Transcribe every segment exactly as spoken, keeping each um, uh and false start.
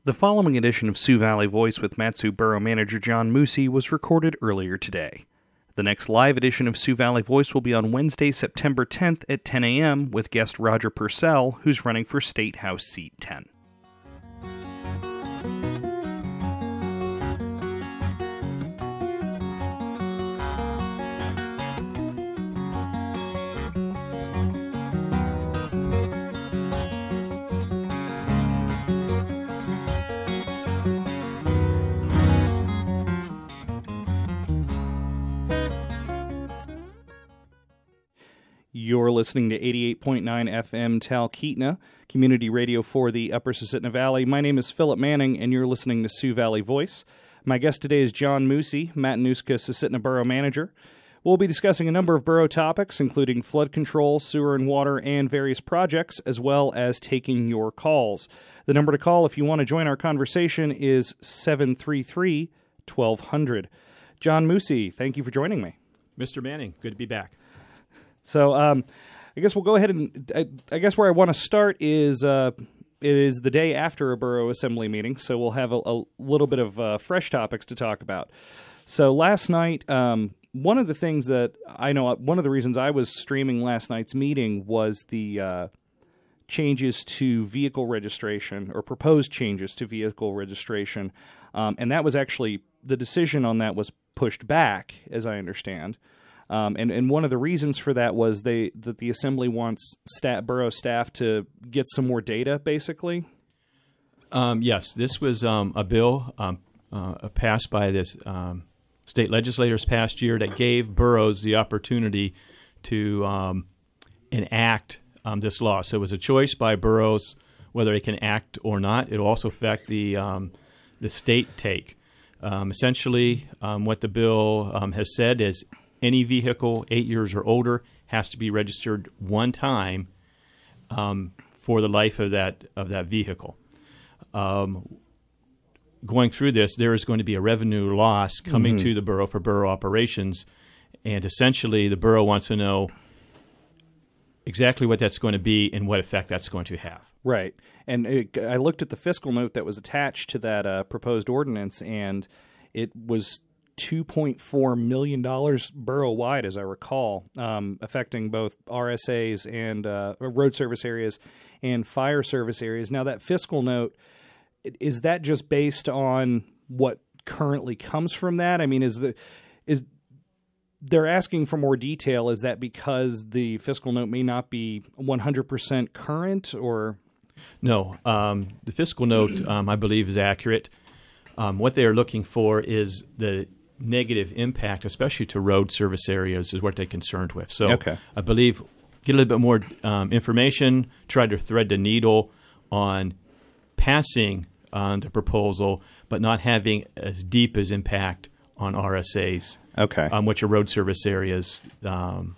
The following edition of Sioux Valley Voice with Mat-Su Borough Manager John Moosey was recorded earlier today. The next live edition of Sioux Valley Voice will be on Wednesday, September tenth at ten a.m. with guest Roger Purcell, who's running for State House Seat ten. You're listening to eighty-eight point nine F M Talkeetna, community radio for the Upper Susitna Valley. My name is Philip Manning, and you're listening to Sioux Valley Voice. My guest today is John Moosey, Matanuska Susitna Borough Manager. We'll be discussing a number of borough topics, including flood control, sewer and water, and various projects, as well as taking your calls. The number to call if you want to join our conversation is seven three three, one two zero zero. John Moosey, thank you for joining me. Mister Manning, good to be back. So um, I guess we'll go ahead and I, I guess where I want to start is uh, it is the day after a borough assembly meeting, so we'll have a, a little bit of uh, fresh topics to talk about. So last night, um, one of the things that I know, one of the reasons I was streaming last night's meeting was the uh, changes to vehicle registration, or proposed changes to vehicle registration, um, and that was actually, the decision on that was pushed back, as I understand. Um, and, and one of the reasons for that was they that the Assembly wants stat, borough staff to get some more data, basically? Um, yes, this was um, a bill um, uh, passed by the um, state legislators past year that gave boroughs the opportunity to um, enact um, this law. So it was a choice by boroughs whether they can act or not. It will also affect the, um, the state take. Um, essentially, um, what the bill um, has said is any vehicle eight years or older has to be registered one time um, for the life of that of that vehicle. Um, going through this, there is going to be a revenue loss coming mm-hmm. to the borough for borough operations, and essentially the borough wants to know exactly what that's going to be and what effect that's going to have. Right. And it, I looked at the fiscal note that was attached to that uh, proposed ordinance, and it was two point four million dollars borough-wide, as I recall, um, affecting both R S As and uh, road service areas and fire service areas. Now, that fiscal note, is that just based on what currently comes from that? I mean, is the is they're asking for more detail? Is that because the fiscal note may not be one hundred percent current, or? No. Um, the fiscal note, um, I believe, is accurate. Um, what they are looking for is the negative impact, especially to road service areas, is what they're concerned with. So okay. I believe get a little bit more um, information, try to thread the needle on passing on the proposal, but not having as deep as impact on R S As, okay. um, which are road service areas um,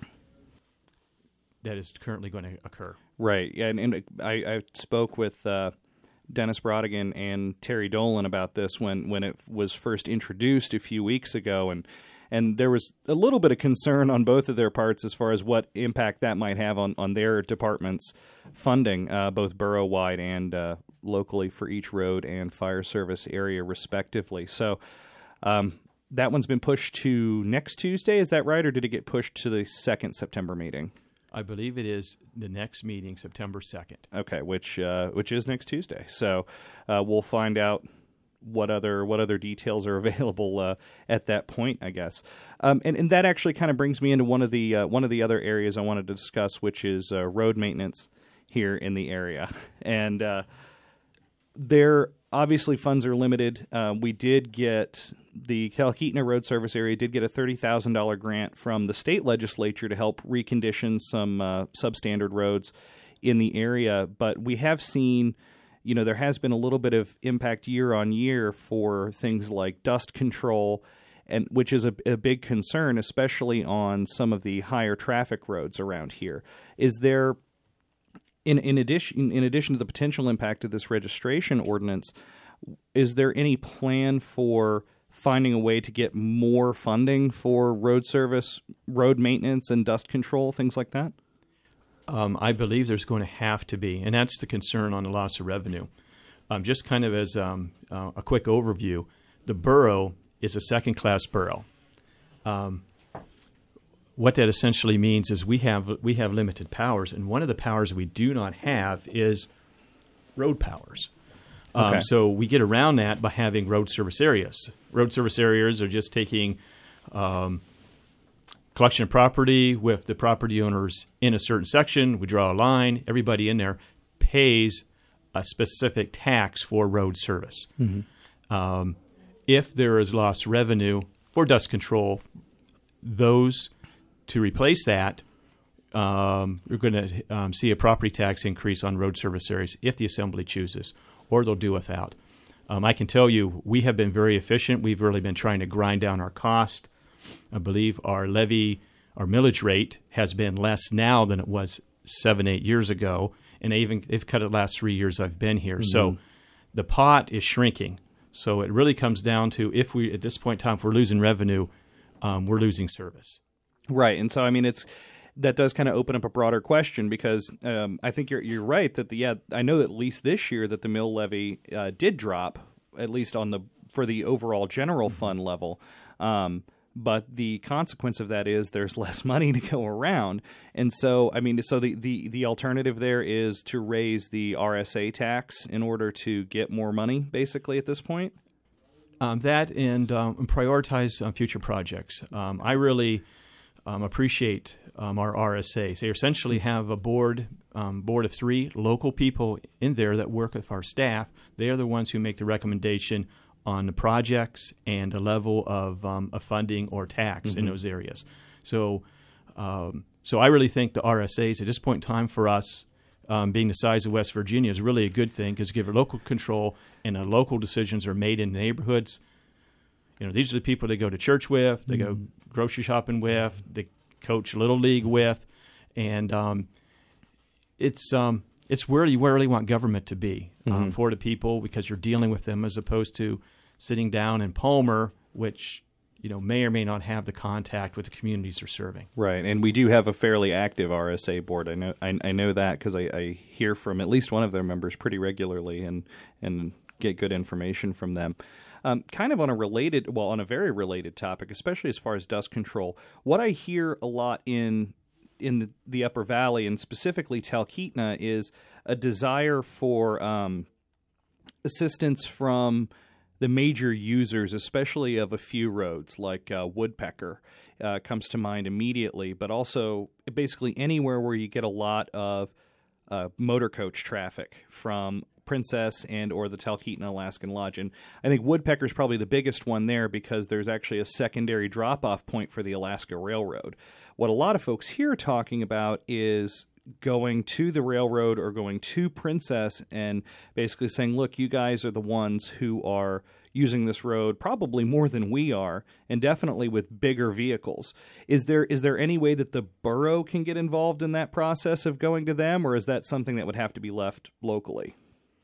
that is currently going to occur. Right. And, and I, I spoke with uh, Dennis Brodigan and Terry Dolan about this when, when it was first introduced a few weeks ago, and and there was a little bit of concern on both of their parts as far as what impact that might have on, on their department's funding, uh, both borough-wide and uh, locally for each road and fire service area, respectively. So um, that one's been pushed to next Tuesday, is that right, or did it get pushed to the second September meeting? I believe it is the next meeting, September second. Okay, which uh, which is next Tuesday. So uh, we'll find out what other what other details are available uh, at that point, I guess. Um, and, and that actually kind of brings me into one of the uh, one of the other areas I wanted to discuss, which is uh, road maintenance here in the area. And uh, there obviously funds are limited. Uh, we did get the Talkeetna Road Service area did get a thirty thousand dollars grant from the state legislature to help recondition some uh, substandard roads in the area. But we have seen, you know, there has been a little bit of impact year on year for things like dust control, and which is a, a big concern, especially on some of the higher traffic roads around here. Is there, in in addition in addition to the potential impact of this registration ordinance, is there any plan for finding a way to get more funding for road service, road maintenance, and dust control, things like that? Um, I believe there's going to have to be, and that's the concern on the loss of revenue. um, just kind of as um, uh, a quick overview, the borough is a second-class borough. Um, what that essentially means is we have we have limited powers, and one of the powers we do not have is road powers. Um, Okay. So we get around that by having road service areas. Road service areas are just taking um, collection of property with the property owners in a certain section. We draw a line. Everybody in there pays a specific tax for road service. Mm-hmm. Um, if there is lost revenue for dust control, those to replace that, um, we're going to um, see a property tax increase on road service areas if the assembly chooses, or they'll do without. Um, I can tell you we have been very efficient. We've really been trying to grind down our cost. I believe our levy, our millage rate has been less now than it was seven, eight years ago, and they even they've cut it the last three years I've been here. Mm-hmm. So the pot is shrinking. So it really comes down to if we, at this point in time, if we're losing revenue, um, we're losing service. Right, and so I mean, it's that does kind of open up a broader question because um, I think you're you're right that the yeah I know that at least this year that the mill levy uh, did drop, at least on the for the overall general fund level. Um, But the consequence of that is there's less money to go around. And so, I mean, so the, the, the alternative there is to raise the R S A tax in order to get more money, basically, at this point? Um, that and um, prioritize uh, future projects. Um, I really um, appreciate um, our R S As. They essentially have a board um, board of three local people in there that work with our staff. They are the ones who make the recommendation on the projects and the level of, um, of funding or tax mm-hmm. in those areas. So um, so I really think the R S As at this point in time for us, um, being the size of West Virginia, is really a good thing because give it local control and the local decisions are made in neighborhoods. You know, these are the people they go to church with, they mm-hmm. go grocery shopping with, they coach Little League with, and um, it's um, it's where you really want government to be um, mm-hmm. for the people because you're dealing with them as opposed to sitting down in Palmer, which you know may or may not have the contact with the communities they're serving. Right, and we do have a fairly active R S A board. I know I, I know that because I, I hear from at least one of their members pretty regularly and and get good information from them. Um, kind of on a related, well, on a very related topic, especially as far as dust control, what I hear a lot in in the, the Upper Valley and specifically Talkeetna is a desire for um, assistance from the major users, especially of a few roads, like uh, Woodpecker uh, comes to mind immediately, but also basically anywhere where you get a lot of uh, motor coach traffic from Princess and or the Talkeetna Alaskan Lodge. And I think Woodpecker is probably the biggest one there because there's actually a secondary drop-off point for the Alaska Railroad. What a lot of folks here are talking about is going to the railroad or going to Princess and basically saying, look, you guys are the ones who are using this road probably more than we are, and definitely with bigger vehicles. Is there is there any way that the borough can get involved in that process of going to them, or is that something that would have to be left locally?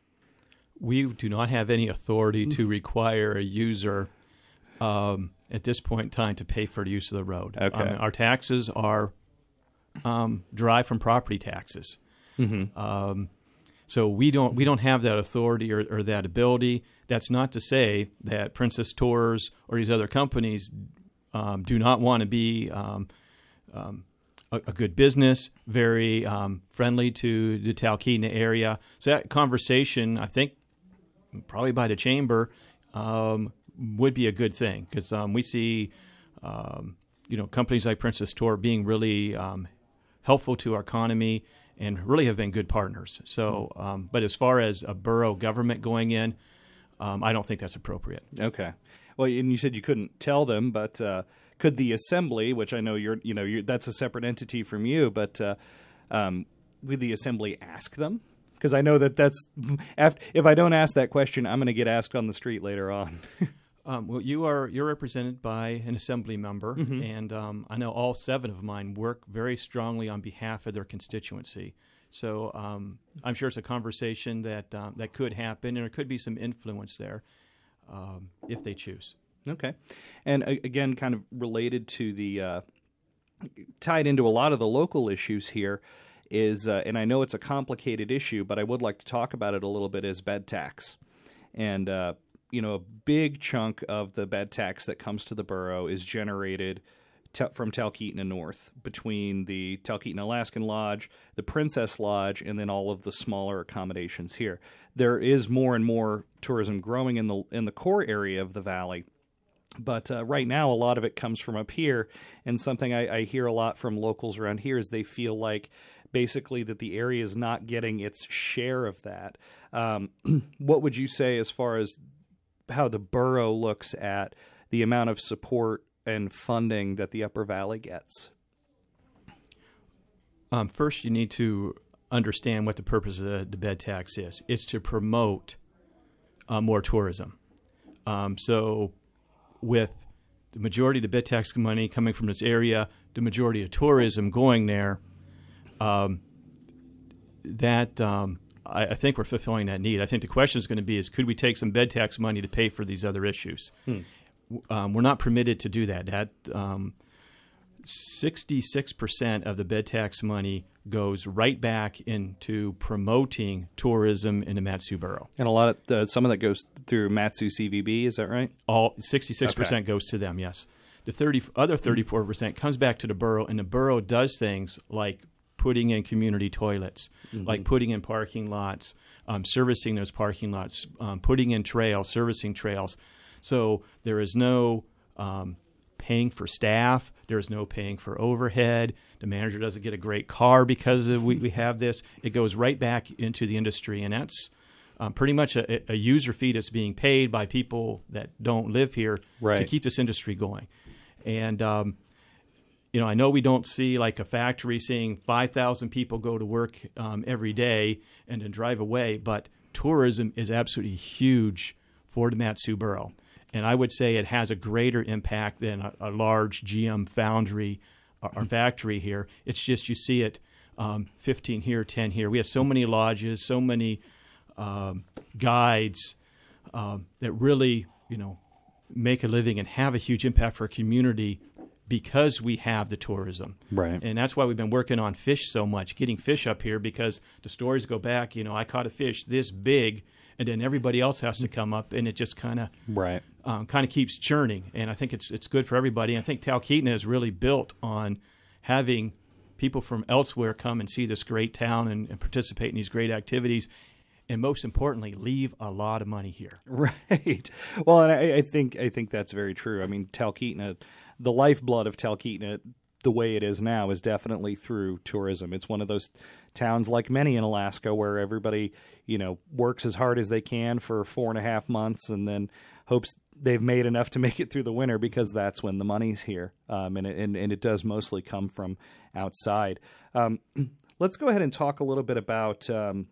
We do not have any authority to require a user um, at this point in time to pay for the use of the road. Okay. Um, our taxes are um, derived from property taxes. Mm-hmm. Um, so we don't we don't have that authority or, or that ability. That's not to say that Princess Tours or these other companies um, do not want to be um, um, a, a good business, very um, friendly to the Talkeetna area. So that conversation, I think, probably by the chamber, um, would be a good thing because um, we see, um, you know, companies like Princess Tour being really um, helpful to our economy and really have been good partners. So, um, but as far as a borough government going in, um, I don't think that's appropriate. Okay. Well, and you said you couldn't tell them, but uh, could the assembly, which I know you're, you know, you're, that's a separate entity from you, but uh, um, would the assembly ask them? Because I know that that's after, if I don't ask that question, I'm going to get asked on the street later on. um, well, you are you're represented by an assembly member, mm-hmm. and um, I know all seven of mine work very strongly on behalf of their constituency. So um, I'm sure it's a conversation that um, that could happen, and there could be some influence there um, if they choose. Okay, and uh, again, kind of related to the uh, tied into a lot of the local issues here. is, uh, and I know it's a complicated issue, but I would like to talk about it a little bit, is bed tax. And, uh, you know, a big chunk of the bed tax that comes to the borough is generated te- from Talkeetna North, between the Talkeetna Alaskan Lodge, the Princess Lodge, and then all of the smaller accommodations here. There is more and more tourism growing in the in the core area of the valley. But uh, right now, a lot of it comes from up here, and something I, I hear a lot from locals around here is they feel like basically that the area is not getting its share of that. Um, what would you say as far as how the borough looks at the amount of support and funding that the Upper Valley gets? Um, first, you need to understand what the purpose of the, the bed tax is. It's to promote uh, more tourism. Um, so with the majority of the bed tax money coming from this area, the majority of tourism going there, um, that um, I, I think we're fulfilling that need. I think the question is going to be is, could we take some bed tax money to pay for these other issues? Hmm. Um, we're not permitted to do that. That um, sixty-six percent of the bed tax money goes right back into promoting tourism in the Mat-Su Borough. And a lot of uh, some of that goes through Mat-Su C V B, is that right? All sixty-six percent okay. goes to them, yes. The thirty other thirty-four percent comes back to the borough, and the borough does things like putting in community toilets, mm-hmm. like putting in parking lots, um, servicing those parking lots, um, putting in trails, servicing trails. So there is no um, paying for staff. There is no paying for overhead. The manager doesn't get a great car because of we, we have this. It goes right back into the industry, and that's um, pretty much a, a user fee that's being paid by people that don't live here right. to keep this industry going. And, um, you know, I know we don't see like a factory seeing five thousand people go to work um, every day and then drive away, but tourism is absolutely huge for the Mat-Su Borough. And I would say it has a greater impact than a, a large G M foundry or, or factory here. It's just you see it um, fifteen here, ten here. We have so many lodges, so many um, guides um, that really, you know, make a living and have a huge impact for a community because we have the tourism. Right. And that's why we've been working on fish so much, getting fish up here, because the stories go back, you know, I caught a fish this big, and then everybody else has to come up, and it just kind of right. um, kind of keeps churning. And I think it's it's good for everybody. And I think Talkeetna is really built on having people from elsewhere come and see this great town and, and participate in these great activities. And most importantly, leave a lot of money here. Right. Well, and I, I think I think that's very true. I mean, Talkeetna, the lifeblood of Talkeetna, the way it is now, is definitely through tourism. It's one of those towns, like many in Alaska, where everybody, you know, works as hard as they can for four and a half months and then hopes they've made enough to make it through the winter, because that's when the money's here. Um, and, it, and, and it does mostly come from outside. Um, let's go ahead and talk a little bit about um,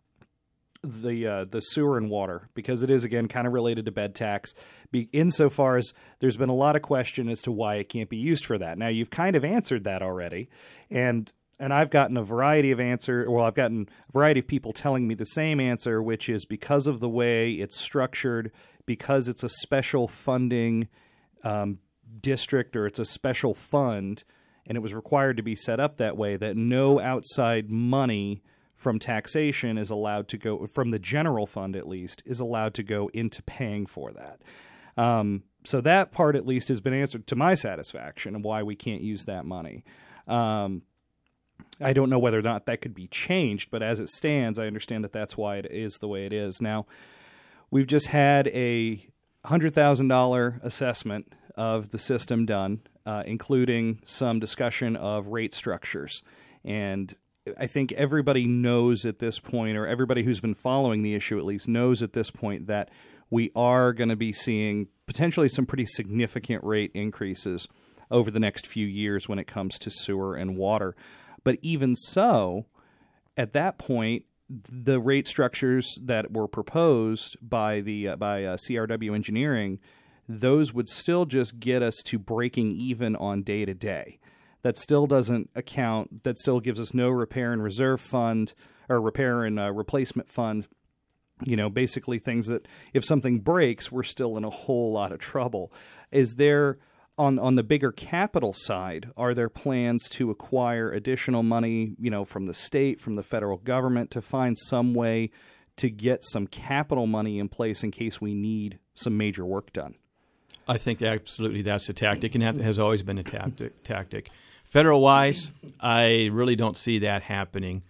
the uh, the sewer and water, because it is, again, kind of related to bed tax, be, insofar as there's been a lot of question as to why it can't be used for that. Now, you've kind of answered that already, and and I've gotten a variety of answer. Well, I've gotten a variety of people telling me the same answer, which is because of the way it's structured, because it's a special funding um, district, or it's a special fund, and it was required to be set up that way, that no outside money from taxation is allowed to go, from the general fund at least, is allowed to go into paying for that. Um, so that part at least has been answered to my satisfaction, of why we can't use that money. Um, I don't know whether or not that could be changed, but as it stands, I understand that that's why it is the way it is. Now, we've just had a one hundred thousand dollars assessment of the system done, uh, including some discussion of rate structures. And I think everybody knows at this point, or everybody who's been following the issue at least knows at this point, that we are going to be seeing potentially some pretty significant rate increases over the next few years when it comes to sewer and water. But even so, at that point, the rate structures that were proposed by the uh, by uh, C R W Engineering, those would still just get us to breaking even on day to day. That still doesn't account, that still gives us no repair and reserve fund, or repair and uh, replacement fund. You know, basically things that if something breaks, we're still in a whole lot of trouble. Is there on on the bigger capital side, are there plans to acquire additional money, you know, from the state, from the federal government, to find some way to get some capital money in place in case we need some major work done? I think absolutely that's a tactic, and that has always been a tactic. tactic. Federal-wise, I really don't see that happening.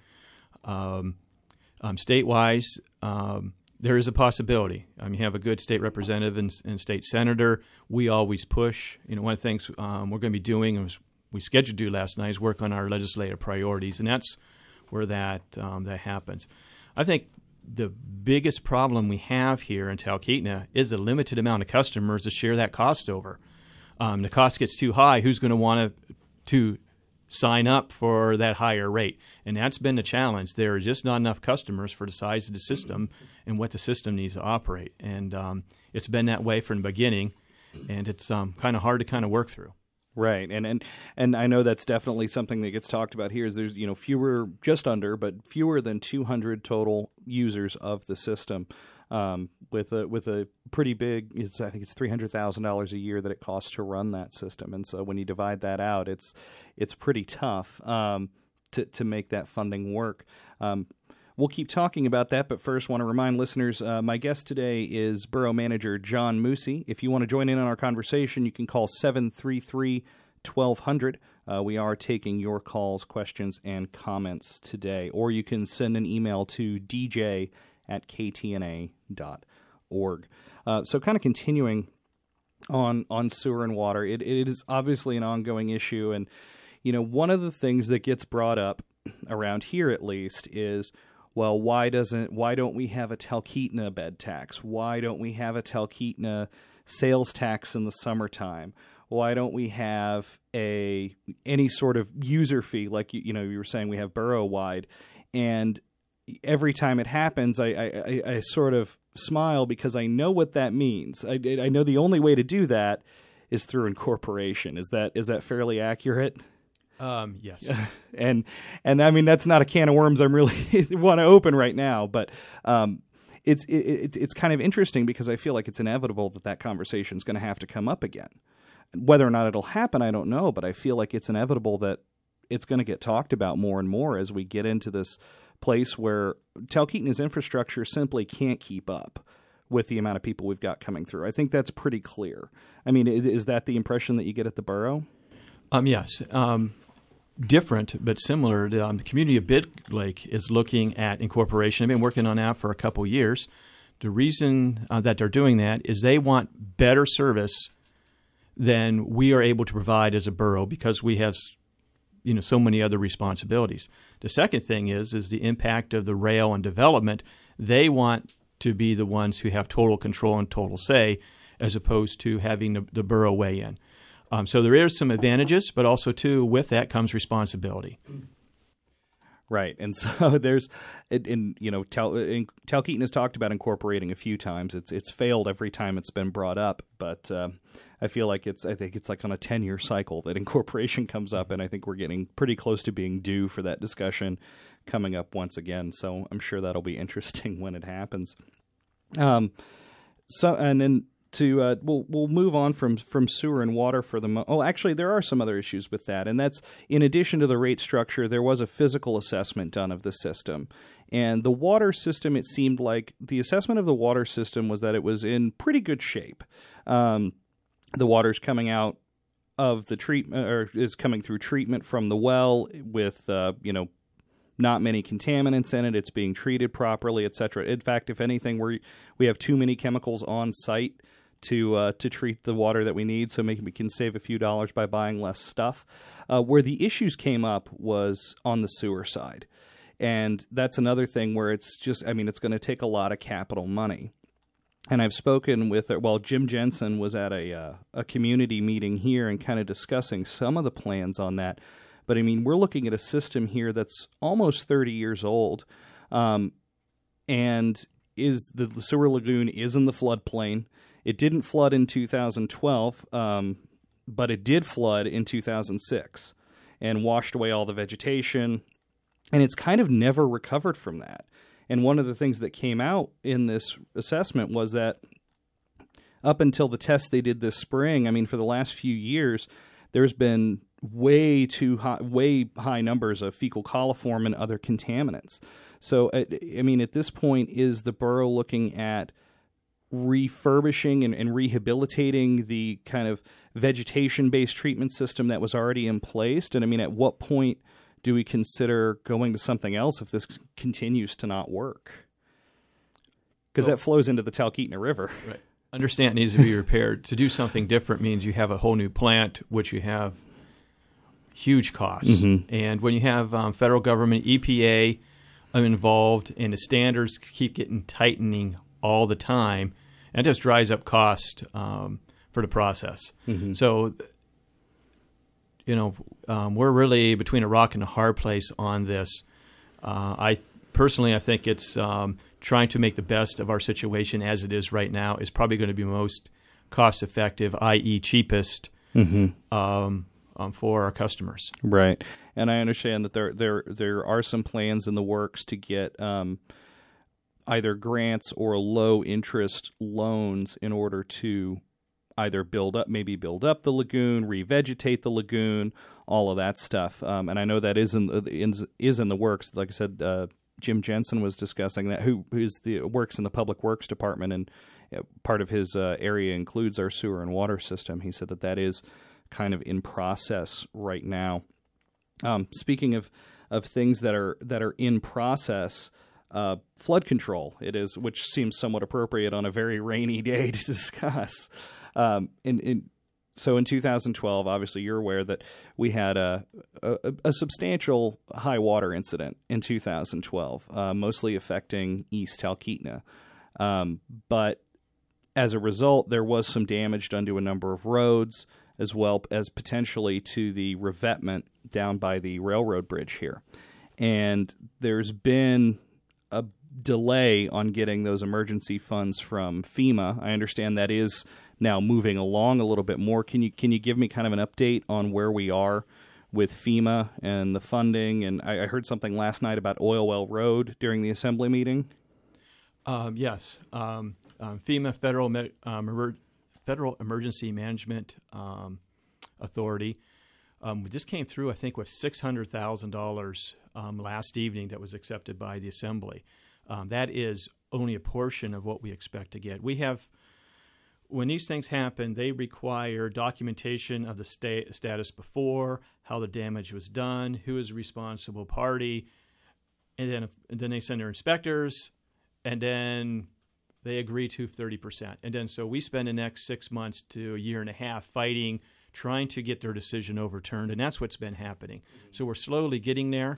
Um, um, state-wise, um, there is a possibility. I mean, you have a good state representative and, and state senator. We always push. You know, one of the things um, we're going to be doing, and was, we scheduled to do last night, is work on our legislative priorities, and that's where that um, that happens. I think the biggest problem we have here in Talkeetna is the limited amount of customers to share that cost over. Um, the cost gets too high. Who's going to want to to sign up for that higher rate? And that's been the challenge. There are just not enough customers for the size of the system and what the system needs to operate. And um, it's been that way from the beginning, and it's um, kind of hard to kind of work through. Right, and and and I know that's definitely something that gets talked about here. Is there's you know fewer, just under, but fewer than two hundred total users of the system, um, with a with a pretty big. It's I think it's three hundred thousand dollars a year that it costs to run that system, and so when you divide that out, it's it's pretty tough um, to to make that funding work. Um, We'll keep talking about that, but first want to remind listeners, uh, my guest today is Borough Manager John Moosey. If you want to join in on our conversation, you can call seven three three, one two zero zero. Uh, we are taking your calls, questions, and comments today. Or you can send an email to d j at k t n a dot org. Uh, so kind of continuing on, on sewer and water, it, it is obviously an ongoing issue. And, you know, one of the things that gets brought up around here at least is, well, why doesn't why don't we have a Talkeetna bed tax? Why don't we have a Talkeetna sales tax in the summertime? Why don't we have a any sort of user fee like you, you know you were saying we have borough-wide? And every time it happens, I, I, I sort of smile because I know what that means. I, I know the only way to do that is through incorporation. Is that is that fairly accurate? Um, yes. and, and I mean, that's not a can of worms I'm really want to open right now, but, um, it's, it, it's kind of interesting because I feel like it's inevitable that that conversation is going to have to come up again. Whether or not it'll happen, I don't know, but I feel like it's inevitable that it's going to get talked about more and more as we get into this place where Talkeetna's infrastructure simply can't keep up with the amount of people we've got coming through. I think that's pretty clear. I mean, is, is that the impression that you get at the borough? Um, yes. Um, different but similar. Um, the community of Big Lake is looking at incorporation. I've been working on that for a couple years. The reason uh, that they're doing that is they want better service than we are able to provide as a borough because we have, you know, so many other responsibilities. The second thing is is the impact of the rail and development. They want to be the ones who have total control and total say, as opposed to having the, the borough weigh in. Um, so there is some advantages, but also, too, with that comes responsibility. Right, and so there's, in, in you know, Tal, in, Talkeetna has talked about incorporating a few times. It's it's failed every time it's been brought up, but uh, I feel like it's I think it's like on a ten-year cycle that incorporation comes up, and I think we're getting pretty close to being due for that discussion coming up once again. So I'm sure that'll be interesting when it happens. Um, so and then. To uh, we'll we'll move on from from sewer and water for the mo- oh actually there are some other issues with that, and that's in addition to the rate structure, there was a physical assessment done of the system, and the water system, it seemed like the assessment of the water system was that it was in pretty good shape. Um, the water's coming out of the treatment or is coming through treatment from the well with uh, you know. not many contaminants in it. It's being treated properly, et cetera. In fact, if anything, we we have too many chemicals on site to uh, to treat the water that we need, so maybe we can save a few dollars by buying less stuff. Uh, where the issues came up was on the sewer side. And that's another thing where it's just, I mean, it's going to take a lot of capital money. And I've spoken with, well, Jim Jensen was at a uh, a community meeting here and kind of discussing some of the plans on that. But, I mean, we're looking at a system here that's almost thirty years old, um, and is the, the sewer lagoon is in the floodplain. It didn't flood in two thousand twelve, um, but it did flood in two thousand six and washed away all the vegetation, and it's kind of never recovered from that. And one of the things that came out in this assessment was that up until the test they did this spring, I mean, for the last few years, there's been way too high, way high numbers of fecal coliform and other contaminants. So, I mean, at this point, is the borough looking at refurbishing and, and rehabilitating the kind of vegetation-based treatment system that was already in place? And I mean, at what point do we consider going to something else if this continues to not work? Because well, that flows into the Talkeetna River. Right. Understand it needs to be repaired. To do something different means you have a whole new plant, which you have huge costs. Mm-hmm. And when you have um, federal government, E P A involved, and the standards keep getting tightening all the time, and it just dries up cost um, for the process. Mm-hmm. So, you know, um, we're really between a rock and a hard place on this. Uh, I personally, I think it's um, trying to make the best of our situation as it is right now is probably going to be most cost-effective, that is cheapest, mm-hmm. um, um, for our customers. Right. And I understand that there there there are some plans in the works to get um, either grants or low-interest loans in order to either build up, maybe build up the lagoon, revegetate the lagoon, all of that stuff. Um, and I know that is in, in is in the works. Like I said, uh, Jim Jensen was discussing that, who who's the works in the Public Works Department, and part of his uh, area includes our sewer and water system. He said that that is kind of in process right now. Um, speaking of of things that are that are in process, uh, flood control it is, which seems somewhat appropriate on a very rainy day to discuss. Um, in, in so in two thousand twelve, obviously you're aware that we had a a, a substantial high water incident in two thousand twelve, uh, mostly affecting East Talkeetna. Um, but as a result, there was some damage done to a number of roads, as well as potentially to the revetment down by the railroad bridge here. And there's been a delay on getting those emergency funds from FEMA. I understand that is now moving along a little bit more. Can you can you give me kind of an update on where we are with FEMA and the funding? And I, I heard something last night about Oil Well Road during the assembly meeting. Um, yes. Um, um, FEMA, Federal um, Emer- Federal Emergency Management um, Authority. Um, this came through, I think, with six hundred thousand dollars um, last evening that was accepted by the Assembly. Um, that is only a portion of what we expect to get. We have, when these things happen, they require documentation of the sta- status before, how the damage was done, who is the responsible party, and then, if, and then they send their inspectors, and then they agree to thirty percent. And then so we spend the next six months to a year and a half fighting, trying to get their decision overturned, and that's what's been happening. Mm-hmm. So we're slowly getting there.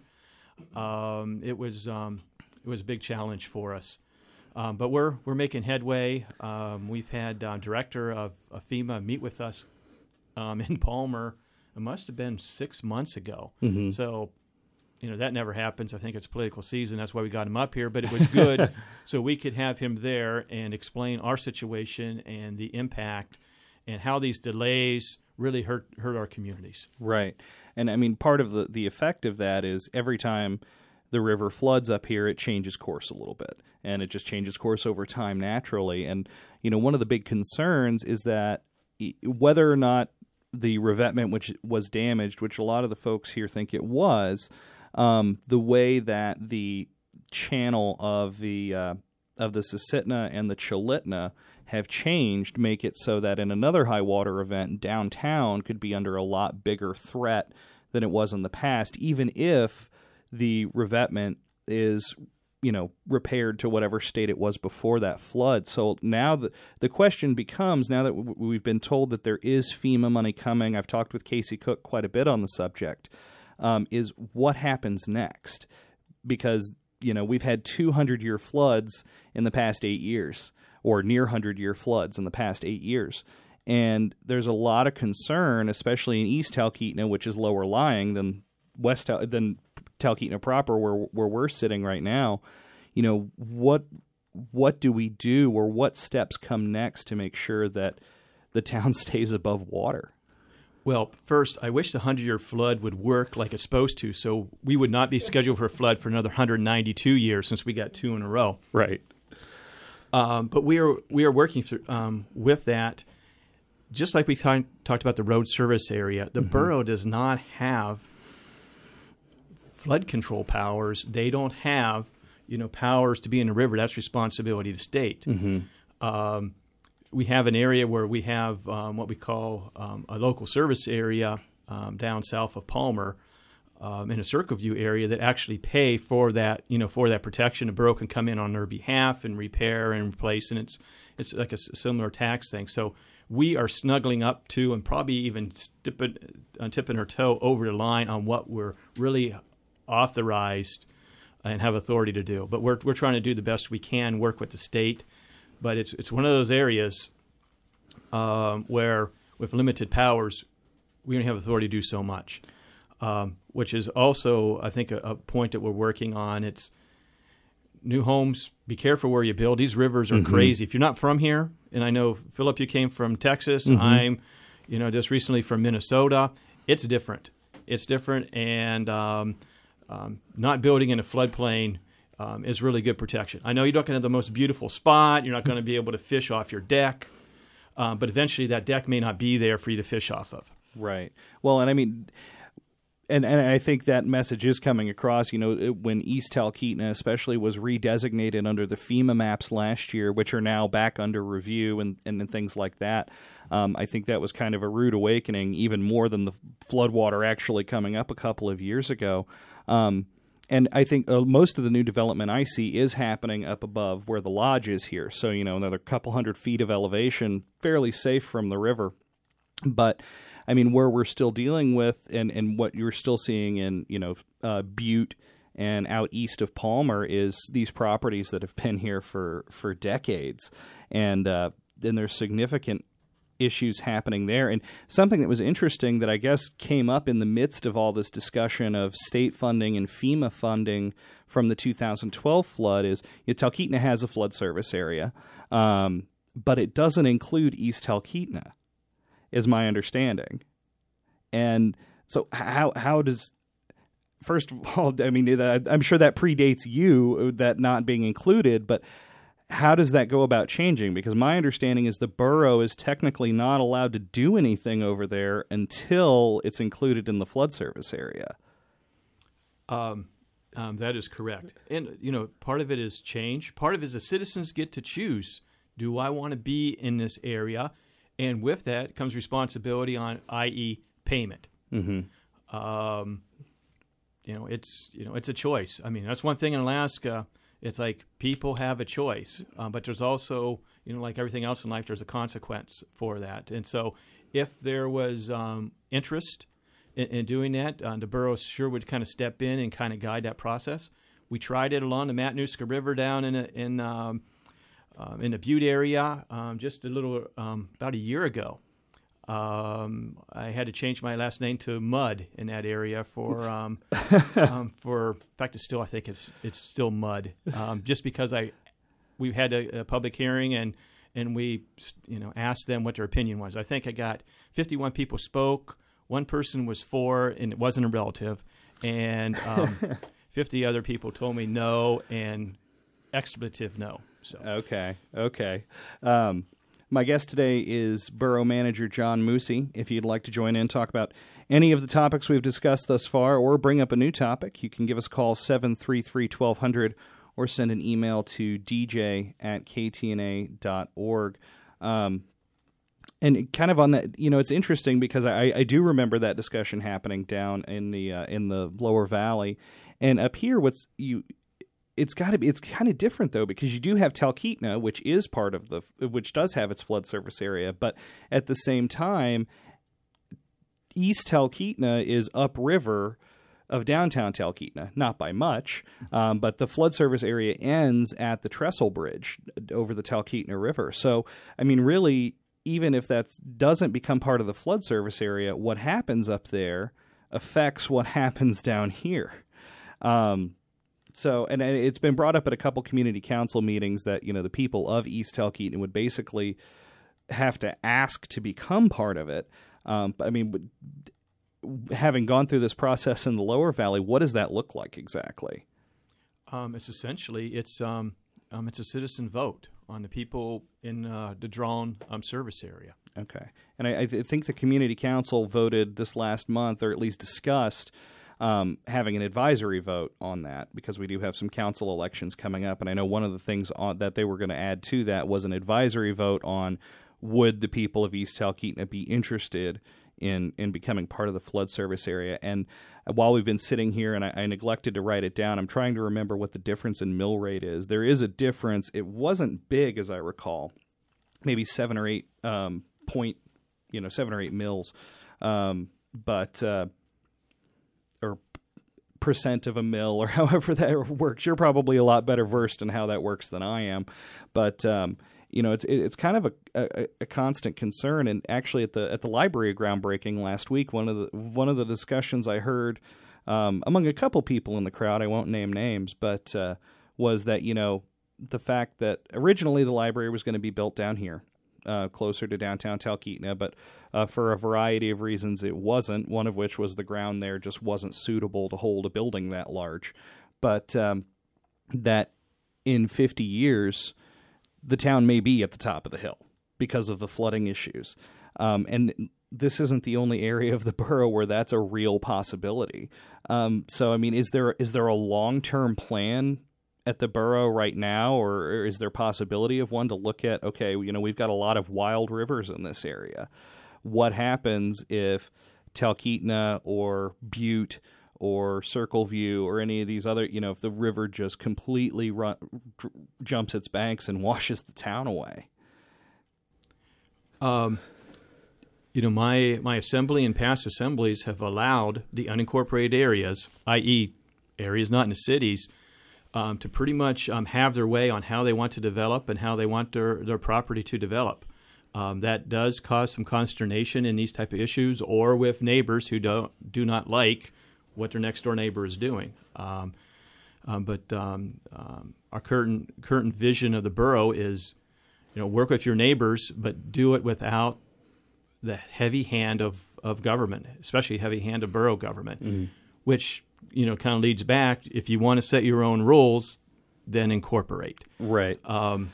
Um, it was um, it was a big challenge for us, um, but we're we're making headway. Um, we've had uh, director of, of FEMA meet with us um, in Palmer. It must have been six months ago. Mm-hmm. So, you know, that never happens. I think it's political season. That's why we got him up here. But it was good so we could have him there and explain our situation and the impact and how these delays really hurt hurt our communities. Right. And, I mean, part of the, the effect of that is every time the river floods up here, it changes course a little bit. And it just changes course over time naturally. And, you know, one of the big concerns is that whether or not the revetment which was damaged, which a lot of the folks here think it was, um, the way that the channel of the uh, of the Susitna and the Chulitna have changed make it so that in another high water event, downtown could be under a lot bigger threat than it was in the past, even if the revetment is, you know, repaired to whatever state it was before that flood. So now the, the question becomes, now that w- we've been told that there is FEMA money coming, I've talked with Casey Cook quite a bit on the subject, um, is what happens next? Because, you know, we've had two hundred year floods in the past eight years. Or near one hundred year floods in the past eight years. And there's a lot of concern, especially in East Talkeetna, which is lower lying than West Tal- than Talkeetna proper, where where we're sitting right now. You know, what what do we do, or what steps come next to make sure that the town stays above water? Well, first, I wish the one hundred year flood would work like it's supposed to, so we would not be scheduled for a flood for another one hundred ninety-two years since we got two in a row. Right. Um, but we are we are working through, um, with that. Just like we t- talked about the road service area, the mm-hmm. borough does not have flood control powers. They don't have, you know, powers to be in the river. That's responsibility to state. Mm-hmm. Um, we have an area where we have um, what we call um, a local service area um, down south of Palmer, um, in a Circle View area that actually pay for that, you know, for that protection. The borough can come in on their behalf and repair and replace, and it's it's like a similar tax thing. So we are snuggling up to and probably even tipping, uh, tipping our toe over the line on what we're really authorized and have authority to do. But we're we're trying to do the best we can, work with the state. But it's it's one of those areas um, where, with limited powers, we only have authority to do so much, um, which is also, I think, a, a point that we're working on. It's new homes, be careful where you build. These rivers are mm-hmm. crazy. If you're not from here, and I know, Philip, you came from Texas. Mm-hmm. I'm, you know, just recently from Minnesota. It's different. It's different, and um, um, not building in a floodplain um, is really good protection. I know you're not going to have the most beautiful spot. You're not going to be able to fish off your deck, um, but eventually that deck may not be there for you to fish off of. Right. Well, and I mean... And and I think that message is coming across. You know, when East Talkeetna especially was redesignated under the FEMA maps last year, which are now back under review and, and things like that, um, I think that was kind of a rude awakening, even more than the floodwater actually coming up a couple of years ago. Um, and I think uh, most of the new development I see is happening up above where the lodge is here. So, you know, another couple hundred feet of elevation, fairly safe from the river. But I mean, where we're still dealing with, and, and what you're still seeing in, you know, uh, Butte and out east of Palmer is these properties that have been here for, for decades. And uh, then there's significant issues happening there. And something that was interesting that I guess came up in the midst of all this discussion of state funding and FEMA funding from the two thousand twelve flood is, you know, Talkeetna has a flood service area, um, but it doesn't include East Talkeetna, is my understanding. And so how how does, first of all, I mean, I'm sure that predates you, that not being included, but how does that go about changing? Because my understanding is the borough is technically not allowed to do anything over there until it's included in the flood service area. Um, um, that is correct. And, you know, part of it is change. Part of it is the citizens get to choose, do I want to be in this area? And with that comes responsibility on, that is, payment. Mm-hmm. Um, you know, it's you know it's a choice. I mean, that's one thing in Alaska. It's like people have a choice, uh, but there's also, you know, like everything else in life, there's a consequence for that. And so, if there was um, interest in, in doing that, uh, the borough sure would kind of step in and kind of guide that process. We tried it along the Matanuska River down in a, in um, Um, in the Butte area, um, just a little um, about a year ago. Um, I had to change my last name to Mudd in that area for um, um, for. In fact, it's still I think it's it's still Mudd, um, just because I we had a, a public hearing and and we you know asked them what their opinion was. I think I got fifty-one people spoke. One person was for, and it wasn't a relative, and um, fifty other people told me no and expletive no. So. Okay, okay. Um, my guest today is Borough Manager John Moosey. If you'd like to join in, talk about any of the topics we've discussed thus far, or bring up a new topic, you can give us a call, seven three three, one two zero zero, or send an email to d j at k t n a dot org. Um, and kind of on that, you know, it's interesting because I, I do remember that discussion happening down in the uh, in the lower valley, and up here, what's you. It's got to be. It's kind of different though, because you do have Talkeetna, which is part of the, which does have its flood service area, but at the same time, East Talkeetna is upriver of downtown Talkeetna, not by much, um, but the flood service area ends at the Trestle Bridge over the Talkeetna River. So, I mean, really, even if that doesn't become part of the flood service area, what happens up there affects what happens down here. Um, So, and it's been brought up at a couple community council meetings that, you know, the people of East Talkeetna would basically have to ask to become part of it. Um, but I mean, having gone through this process in the lower valley, what does that look like exactly? Um, it's essentially, it's um, um, it's a citizen vote. on the people in uh, the Drone um, service area. Okay. And I, I th- think the community council voted this last month, or at least discussed, um, having an advisory vote on that, because we do have some council elections coming up. And I know one of the things on, that they were going to add to that was an advisory vote on would the people of East Talkeetna be interested in, in becoming part of the flood service area. And while we've been sitting here, and I, I neglected to write it down, I'm trying to remember what the difference in mill rate is. There is a difference. It wasn't big, as I recall, maybe seven or eight um, point, you know, seven or eight mils, um, but uh, or percent of a mill, or however that works. You're probably a lot better versed in how that works than I am, but um, you know, it's it's kind of a, a, a constant concern. And actually, at the at the library groundbreaking last week, one of the one of the discussions I heard um, among a couple people in the crowd, I won't name names, but uh, was that, you know, the fact that originally the library was going to be built down here, uh, closer to downtown Talkeetna, but uh, for a variety of reasons it wasn't, one of which was the ground there just wasn't suitable to hold a building that large. But um, that in fifty years, the town may be at the top of the hill because of the flooding issues. Um, and this isn't the only area of the borough where that's a real possibility. Um, so, I mean, is there is there a long-term plan at the borough right now, or, or is there possibility of one to look at, okay, you know, we've got a lot of wild rivers in this area. What happens if Talkeetna or Butte or Circle View or any of these other, you know, if the river just completely run, j- jumps its banks and washes the town away? Um, you know, my, my assembly and past assemblies have allowed the unincorporated areas, that is areas not in the cities, Um, to pretty much um, have their way on how they want to develop and how they want their, their property to develop. Um, that does cause some consternation in these type of issues, or with neighbors who don't do not like what their next door neighbor is doing. Um, um, but um, um, our current current vision of the borough is, you know, work with your neighbors, but do it without the heavy hand of, of government, especially heavy hand of borough government, mm-hmm. which, you know, kind of leads back. If you want to set your own rules, then incorporate. Right. Um,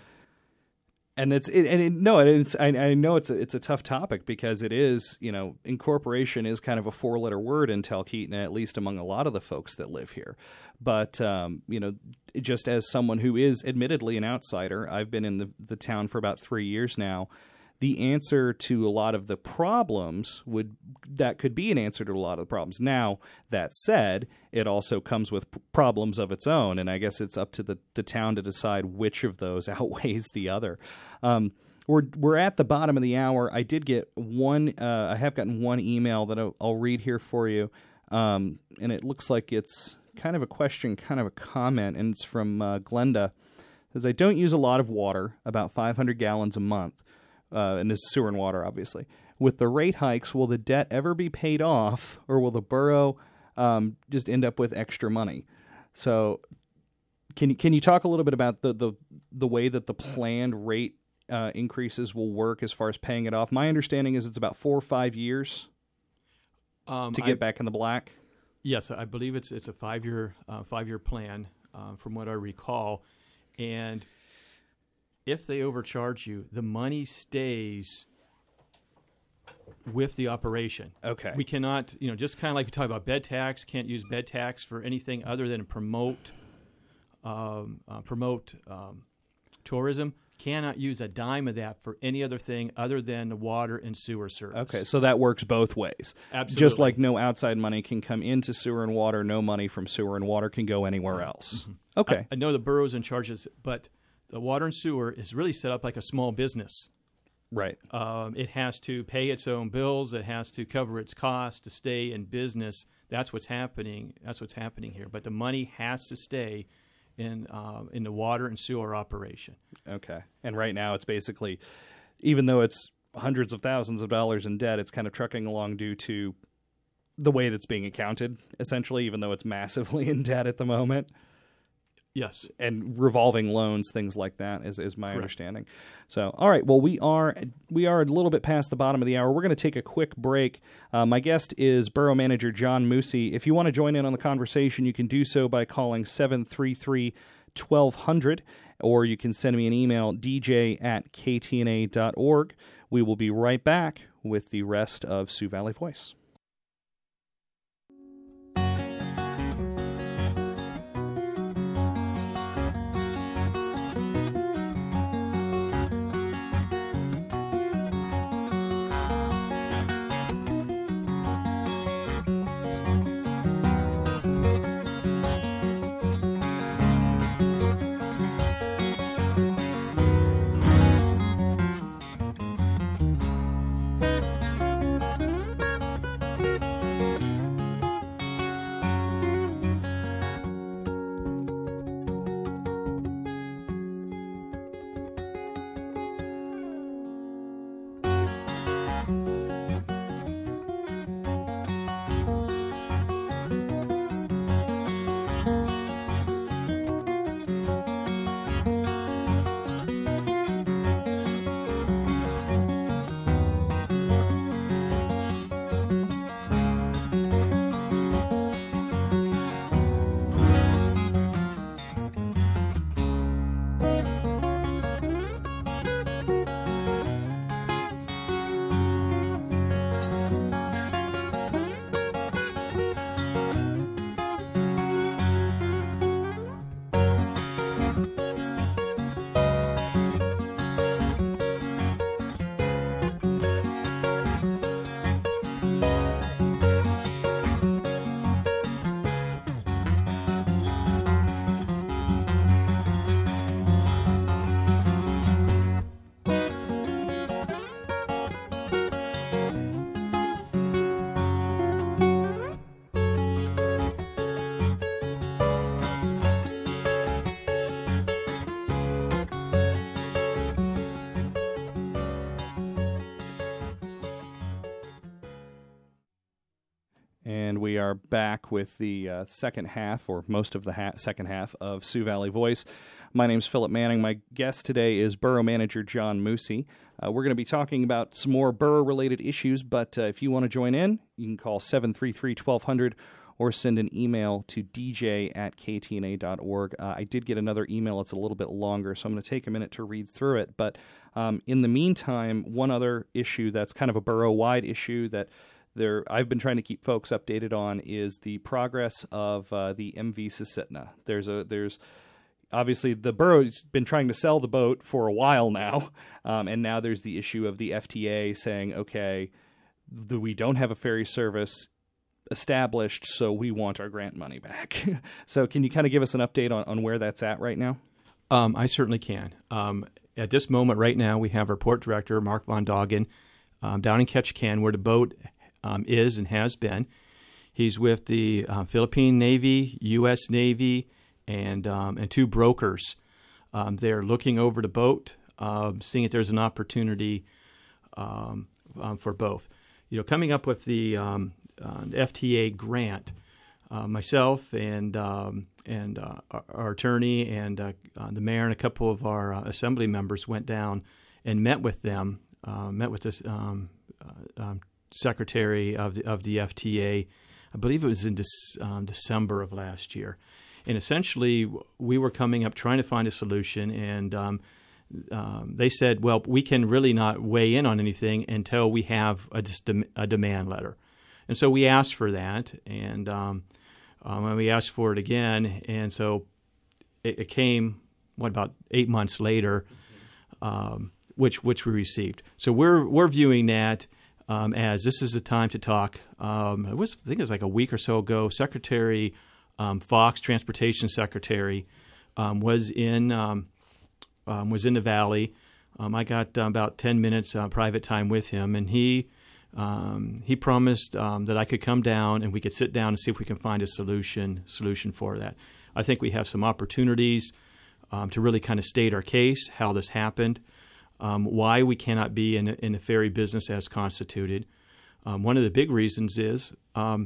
and it's it, and it, no, it's I, I know it's a, it's a tough topic, because it is, you know, incorporation is kind of a four letter word in Talkeetna, at least among a lot of the folks that live here. But um, you know, just as someone who is admittedly an outsider, I've been in the the town for about three years now. The answer to a lot of the problems would that could be an answer to a lot of the problems. Now, that said, it also comes with p- problems of its own, and I guess it's up to the, the town to decide which of those outweighs the other. Um, we're we're at the bottom of the hour. I did get one. Uh, I have gotten one email that I'll, I'll read here for you, um, and it looks like it's kind of a question, kind of a comment, and it's from uh, Glenda. It says, I don't use a lot of water, about five hundred gallons a month. Uh, and this is sewer and water, obviously. With the rate hikes, will the debt ever be paid off, or will the borough um, just end up with extra money? So, can you can you talk a little bit about the the, the way that the planned rate uh, increases will work as far as paying it off? My understanding is it's about four or five years um, to get I, back in the black. Yes, I believe it's it's a five year uh, five year plan, uh, from what I recall, and if they overcharge you, the money stays with the operation. Okay. We cannot, you know, just kind of like we talk about bed tax, can't use bed tax for anything other than promote um, uh, promote um, tourism. Cannot use a dime of that for any other thing other than the water and sewer service. Okay, so that works both ways. Absolutely. Just like no outside money can come into sewer and water, no money from sewer and water can go anywhere else. Mm-hmm. Okay. I, I know the borough's in charge of this, but the water and sewer is really set up like a small business. Right. Um, it has to pay its own bills. It has to cover its costs to stay in business. That's what's happening. That's what's happening here. But the money has to stay in um, in the water and sewer operation. Okay. And right now it's basically, even though it's hundreds of thousands of dollars in debt, it's kind of trucking along due to the way that's being accounted, essentially, even though it's massively in debt at the moment. Yes. And revolving loans, things like that, is, is my Correct. understanding. So, all right. Well, we are we are a little bit past the bottom of the hour. We're going to take a quick break. Uh, my guest is Borough Manager John Moosey. If you want to join in on the conversation, you can do so by calling seven three three, twelve hundred, or you can send me an email, d j at k t n a dot org. We will be right back with the rest of Sioux Valley Voice. And we are back with the uh, second half, or most of the ha- second half, of Sioux Valley Voice. My name's Philip Manning. My guest today is Borough Manager John Moosey. Uh, we're going to be talking about some more borough-related issues, but uh, if you want to join in, you can call seven three three, twelve hundred or send an email to d j at k t n a dot org. Uh, I did get another email. It's a little bit longer, so I'm going to take a minute to read through it. But um, in the meantime, one other issue that's kind of a borough-wide issue that There, I've been trying to keep folks updated on is the progress of uh, the M V Susitna. There's a there's obviously the borough's been trying to sell the boat for a while now, um, and now there's the issue of the F T A saying, okay, the, we don't have a ferry service established, so we want our grant money back. So can you kind of give us an update on, on where that's at right now? Um, I certainly can. Um, at this moment right now, we have our port director, Mark Von Doggen, um, down in Ketchikan, where the boat Um, is and has been. He's with the uh, Philippine Navy, U S Navy, and um, and two brokers. Um, they're looking over the boat, uh, seeing if there's an opportunity um, um, for both. You know, coming up with the, um, uh, the F T A grant, uh, myself and um, and uh, our, our attorney and uh, uh, the mayor and a couple of our uh, assembly members went down and met with them, uh, met with this um, uh, um, secretary of the, of the F T A. I believe it was in this, um, December of last year. And essentially, we were coming up trying to find a solution, and um, um, they said, well, we can really not weigh in on anything until we have a, a demand letter. And so we asked for that, and um, um, and we asked for it again, and so it, it came, what, about eight months later, um, which which we received. So we're we're viewing that Um, as this is a time to talk. Um, it was, I think it was like a week or so ago, Secretary um, Fox, Transportation Secretary, um, was in um, um, was in the Valley. Um, I got uh, about ten minutes uh, private time with him, and he um, he promised um, that I could come down and we could sit down and see if we can find a solution solution for that. I think we have some opportunities um, to really kind of state our case, how this happened. Um, why we cannot be in a, in a ferry business as constituted. Um, one of the big reasons is um,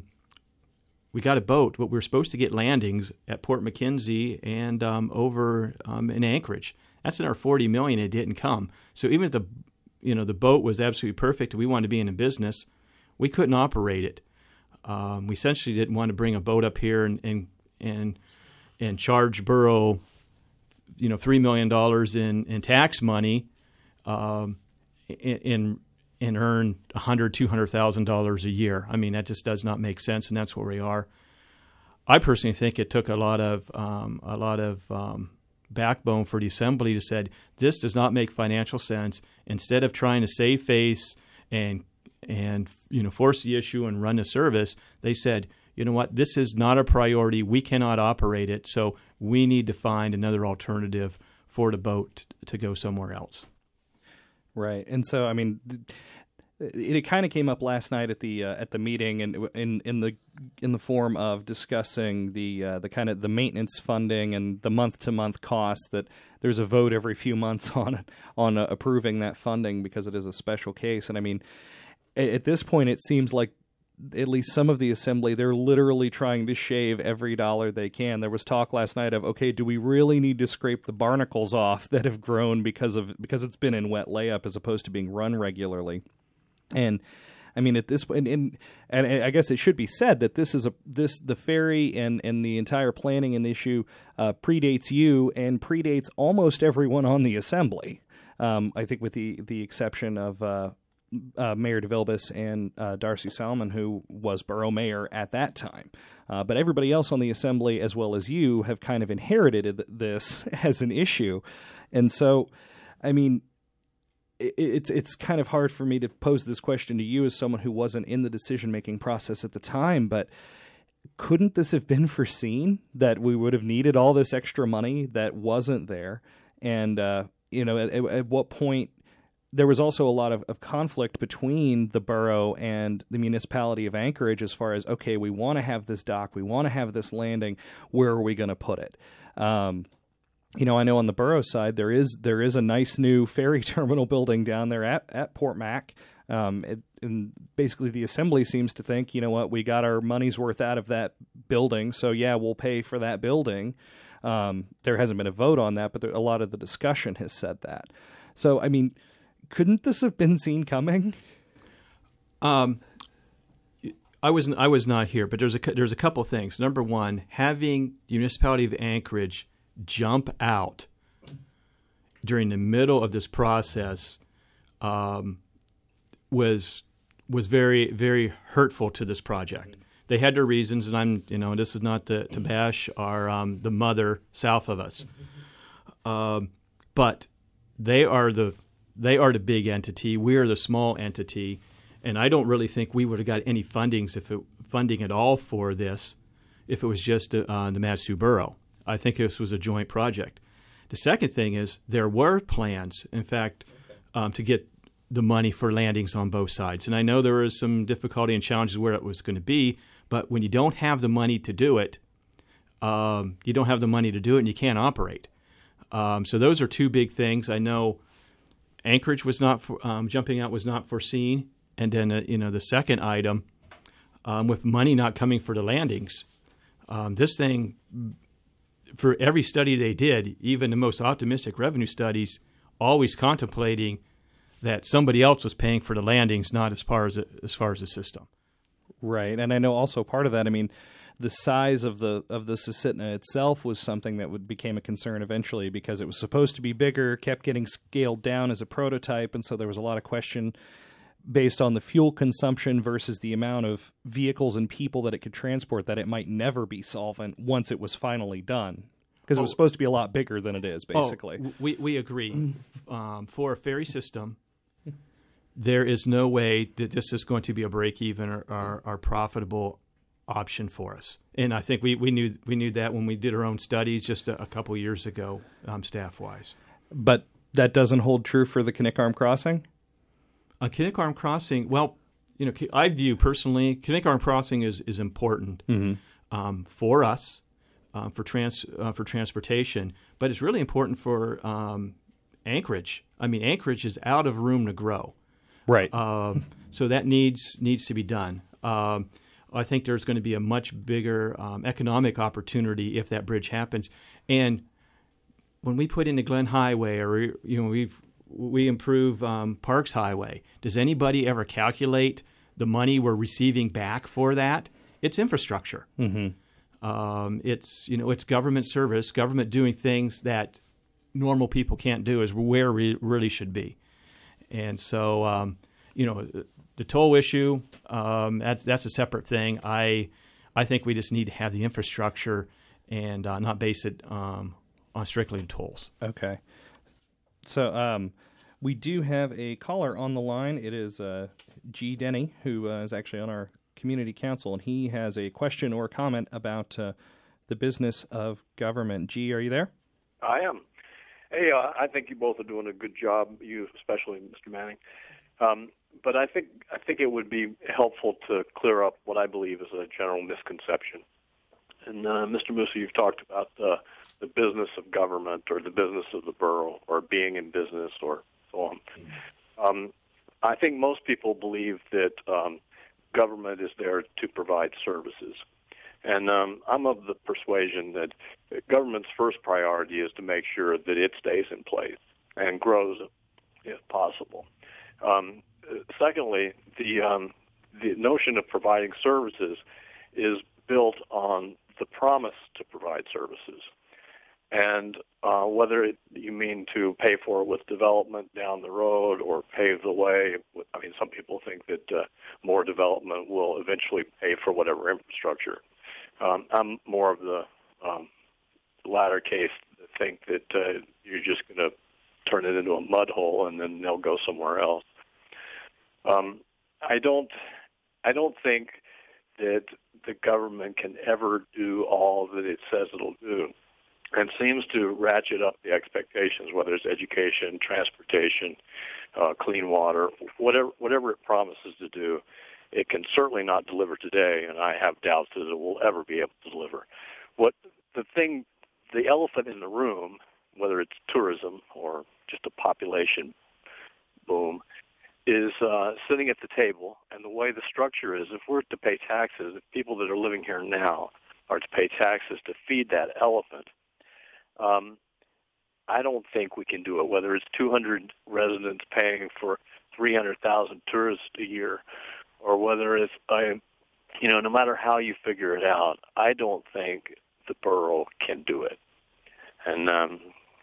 we got a boat, but we we're supposed to get landings at Port McKenzie and um, over um, in Anchorage. That's in our forty million dollars. It didn't come. So even if the you know the boat was absolutely perfect, and we wanted to be in a business, we couldn't operate it. Um, we essentially didn't want to bring a boat up here and and and, and charge borough you know, three million dollars in, in tax money um, and, and earn one hundred thousand dollars, two hundred thousand dollars a year. I mean, that just does not make sense, and that's where we are. I personally think it took a lot of um, a lot of um, backbone for the assembly to said this does not make financial sense. Instead of trying to save face and and you know force the issue and run the service, they said, you know what, this is not a priority. We cannot operate it, so we need to find another alternative for the boat to go somewhere else. Right, and so I mean, it, it kind of came up last night at the uh, at the meeting, and in in the in the form of discussing the uh, the kind of the maintenance funding and the month to month costs. That there's a vote every few months on on uh, approving that funding because it is a special case, and I mean, at this point, it seems like at least some of the assembly, they're literally trying to shave every dollar they can. There was talk last night of, okay, do we really need to scrape the barnacles off that have grown because of because it's been in wet layup as opposed to being run regularly? And I mean, at this point, and, and, and I guess it should be said that this is a this the ferry and and the entire planning and issue uh, predates you and predates almost everyone on the assembly. Um, I think with the the exception of. Uh, Uh, Mayor DeVilbiss and uh, Darcy Salmon, who was borough mayor at that time. Uh, but everybody else on the assembly, as well as you, have kind of inherited this as an issue. And so, I mean, it, it's it's kind of hard for me to pose this question to you as someone who wasn't in the decision-making process at the time, but couldn't this have been foreseen that we would have needed all this extra money that wasn't there? And, uh, you know, at, at what point... There was also a lot of, of conflict between the borough and the municipality of Anchorage as far as, okay, we want to have this dock, we want to have this landing, where are we going to put it? Um, you know, I know on the borough side there is there is a nice new ferry terminal building down there at, at Port Mac. Um, it, and basically the assembly seems to think, you know what, we got our money's worth out of that building, so yeah, we'll pay for that building. Um, there hasn't been a vote on that, but there, a lot of the discussion has said that. So, I mean... Couldn't this have been seen coming? Um, I was I was not here, but there's a there's a couple of things. Number one, having the municipality of Anchorage jump out during the middle of this process um, was was very very hurtful to this project. They had their reasons, and I'm you know this is not to, to bash our um, the mother south of us, um, but they are the They are the big entity. We are the small entity, and I don't really think we would have got any fundings if it, funding at all for this if it was just uh, the Mat-Su Borough. I think this was a joint project. The second thing is there were plans, in fact, um, to get the money for landings on both sides. And I know there was some difficulty and challenges where it was going to be, but when you don't have the money to do it, um, you don't have the money to do it, and you can't operate. Um, so those are two big things. I know Anchorage was not for, um, jumping out was not foreseen, and then uh, you know the second item um, with money not coming for the landings. Um, this thing, for every study they did, even the most optimistic revenue studies, always contemplating that somebody else was paying for the landings, not as far as as far as the system. Right, and I know also part of that. I mean, the size of the of the Susitna itself was something that would became a concern eventually because it was supposed to be bigger, kept getting scaled down as a prototype, and so there was a lot of question based on the fuel consumption versus the amount of vehicles and people that it could transport that it might never be solvent once it was finally done. Because oh, it was supposed to be a lot bigger than it is, basically. Oh, we, we agree. um, for a ferry system, there is no way that this is going to be a break-even or, or, or profitable option for us. And I think we, we knew we knew that when we did our own studies just a, a couple years ago, um, staff-wise. But that doesn't hold true for the Kinnick Arm Crossing? A Kinnick Arm Crossing, well, you know, I view personally, Kinnick Arm Crossing is, is important mm-hmm. um, for us, uh, for trans uh, for transportation, but it's really important for um, Anchorage. I mean, Anchorage is out of room to grow. Right. Um, so that needs needs to be done. Um, I think there's going to be a much bigger um, economic opportunity if that bridge happens. And when we put in the Glen Highway, or you know, we we improve um, Parks Highway, does anybody ever calculate the money we're receiving back for that? It's infrastructure. Mm-hmm. Um, it's you know, it's government service, government doing things that normal people can't do is where we really should be. And so, um, you know, the toll issue, um, that's that's a separate thing. I I think we just need to have the infrastructure and uh, not base it um, on strictly tolls. Okay. So um, we do have a caller on the line. It is uh, G. Denny, who uh, is actually on our community council, and he has a question or comment about uh, the business of government. G, are you there? I am. Hey, uh, I think you both are doing a good job, you especially, Mister Manning. Um, but I think I think it would be helpful to clear up what I believe is a general misconception. And uh, Mister Musa, you've talked about the the business of government or the business of the borough or being in business or so on. Um, I think most people believe that um, government is there to provide services. And um, I'm of the persuasion that government's first priority is to make sure that it stays in place and grows if possible. Um, secondly, the um, the notion of providing services is built on the promise to provide services. And uh, whether it, you mean to pay for it with development down the road or pave the way, I mean, some people think that uh, more development will eventually pay for whatever infrastructure. Um, I'm more of the um, latter case, think that uh, you're just going to turn it into a mud hole and then they'll go somewhere else. Um, I don't, I don't think that the government can ever do all that it says it'll do, and seems to ratchet up the expectations, whether it's education, transportation, uh, clean water, whatever whatever it promises to do. It can certainly not deliver today, and I have doubts that it will ever be able to deliver. What the thing, the elephant in the room, whether it's tourism or just a population boom, is uh, sitting at the table, and the way the structure is, if we're to pay taxes, if people that are living here now are to pay taxes to feed that elephant, um, I don't think we can do it, whether it's two hundred residents paying for three hundred thousand tourists a year, or whether it's, I, you know, no matter how you figure it out, I don't think the borough can do it. And um,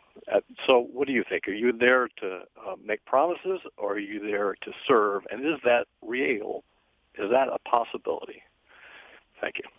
so what do you think? Are you there to uh, make promises, or are you there to serve? And is that real? Is that a possibility? Thank you.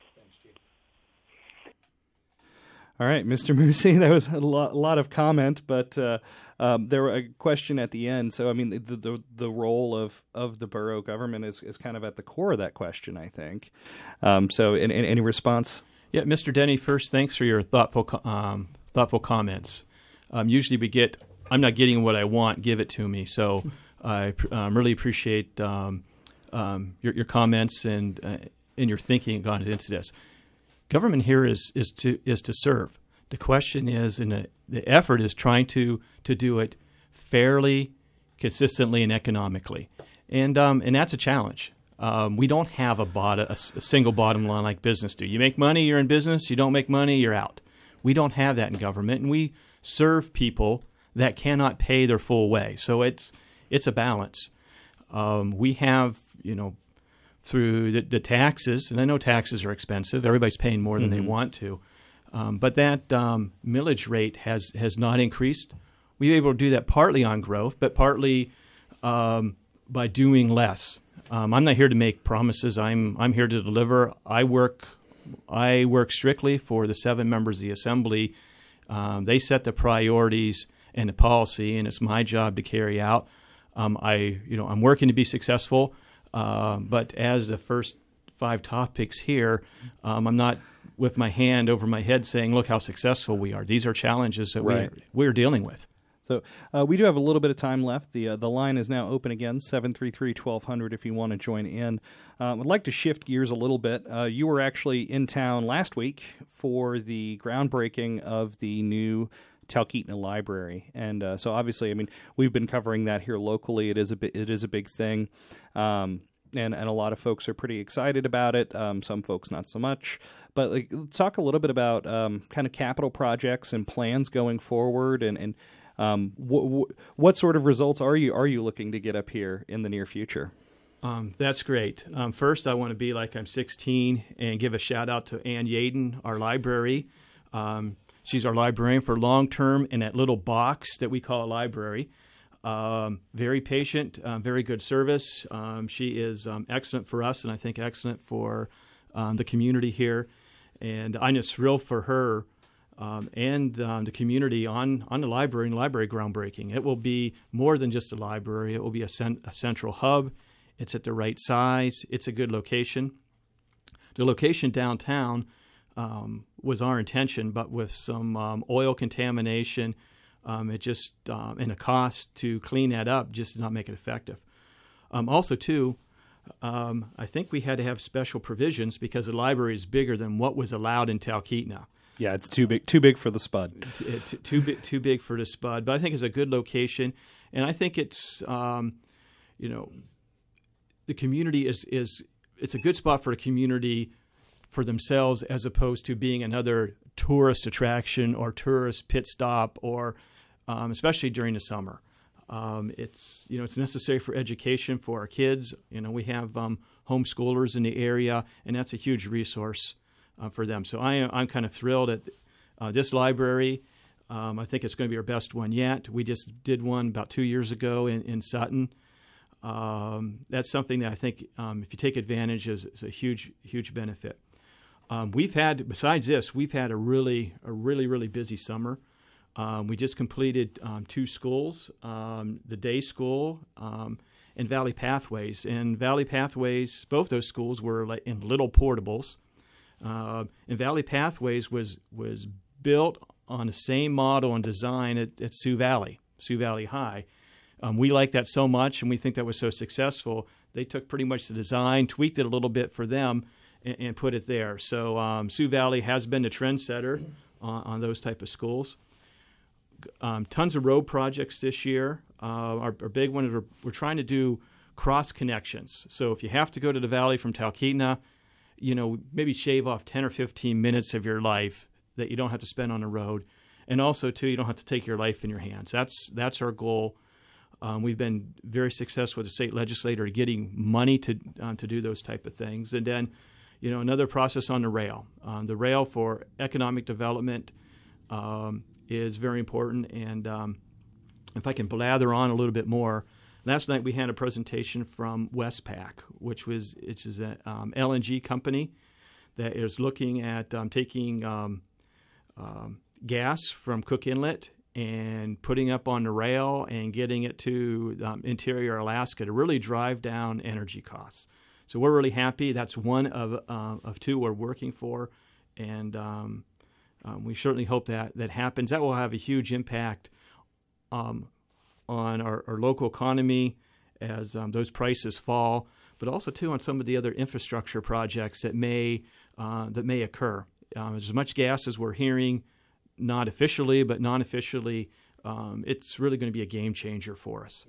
All right, Mister Musi, that was a lot, a lot of comment, but uh, um, there was a question at the end. So, I mean, the the, the role of, of the borough government is, is kind of at the core of that question, I think. Um, so, in, in, any response? Yeah, Mister Denny, first, thanks for your thoughtful um, thoughtful comments. Um, usually we get, I'm not getting what I want, give it to me. So I um, really appreciate um, um, your, your comments and uh, and your thinking gone into this. Government here is is to is to serve. The question is, and the, the effort is trying to to do it fairly, consistently, and economically, and um, and that's a challenge. Um, we don't have a, bottom, a, a single bottom line like business do. You make money, you're in business. You don't make money, you're out. We don't have that in government, and we serve people that cannot pay their full way. So it's it's a balance. Um, we have, you know, through the, the taxes, and I know taxes are expensive. Everybody's paying more than mm-hmm. they want to. Um, but that um, millage rate has, has not increased. We were able to do that partly on growth, but partly um, by doing less. Um, I'm not here to make promises. I'm I'm here to deliver. I work I work strictly for the seven members of the assembly. Um, they set the priorities and the policy, and it's my job to carry out. Um, I you know I'm working to be successful. Uh, but as the first five topics here, um, I'm not with my hand over my head saying, look how successful we are. These are challenges that right. we're, we're dealing with. So uh, we do have a little bit of time left. The uh, the line is now open again, seven three three, twelve hundred if you want to join in. Um, I'd like to shift gears a little bit. Uh, you were actually in town last week for the groundbreaking of the new Talkeetna Library, and uh, so obviously, I mean, we've been covering that here locally. It is a bi- it is a big thing, um, and and a lot of folks are pretty excited about it. Um, some folks not so much. But like, let's talk a little bit about um, kind of capital projects and plans going forward, and and um, wh- wh- what sort of results are you are you looking to get up here in the near future? Um, that's great. Um, first, I want to be like I'm sixteen and give a shout out to Ann Yaden, our library. Um, She's our librarian for long-term in that little box that we call a library. Um, very patient, uh, very good service. Um, she is um, excellent for us, and I think excellent for um, the community here. And I'm just thrilled for her um, and um, the community on, on the library and library groundbreaking. It will be more than just a library. It will be a, cent- a central hub. It's at the right size. It's a good location. The location downtown um, was our intention, but with some um, oil contamination, um, it just um, and a cost to clean that up just did not make it effective. Um, also, too, um, I think we had to have special provisions because the library is bigger than what was allowed in Talkeetna. Yeah, it's too big, too big for the Spud. T- t- too big, too big for the Spud. But I think it's a good location, and I think it's, um, you know, the community is is it's a good spot for the community for themselves as opposed to being another tourist attraction or tourist pit stop, or um, especially during the summer. Um, it's you know it's necessary for education for our kids. You know we have um, homeschoolers in the area, and that's a huge resource uh, for them. So I am I'm kind of thrilled at uh, this library. Um, I think it's going to be our best one yet. We just did one about two years ago in, in Sutton. Um, that's something that I think um, if you take advantage is, is a huge huge benefit. Um, we've had besides this we've had a really a really really busy summer. Um, we just completed um, two schools, um, the day school um, and Valley Pathways. And Valley Pathways, both those schools were like in little portables. Uh, and Valley Pathways was was built on the same model and design at, at Sioux Valley, Sioux Valley High. Um, we like that so much, and we think that was so successful. They took pretty much the design, tweaked it a little bit for them, and, and put it there. So um, Sioux Valley has been the trendsetter on, on those type of schools. Um, tons of road projects this year. Uh, our, our big one is we're, we're trying to do cross connections. So if you have to go to the valley from Talkeetna, you know, maybe shave off ten or fifteen minutes of your life that you don't have to spend on the road. And also, too, you don't have to take your life in your hands. That's that's our goal. Um, we've been very successful with the state legislator getting money to uh, to do those type of things. And then, you know, another process on the rail. Um, the rail for economic development um, is very important. And um, if I can blather on a little bit more, last night we had a presentation from Westpac, which was which is an um, L N G company that is looking at um, taking um, um, gas from Cook Inlet and putting up on the rail and getting it to um, interior Alaska to really drive down energy costs. So we're really happy. That's one of uh, of two we're working for, and um, um, we certainly hope that that happens. That will have a huge impact um, on our, our local economy as um, those prices fall, but also too on some of the other infrastructure projects that may uh, that may occur. Um, as much gas as we're hearing, not officially but non-officially, um, it's really going to be a game changer for us.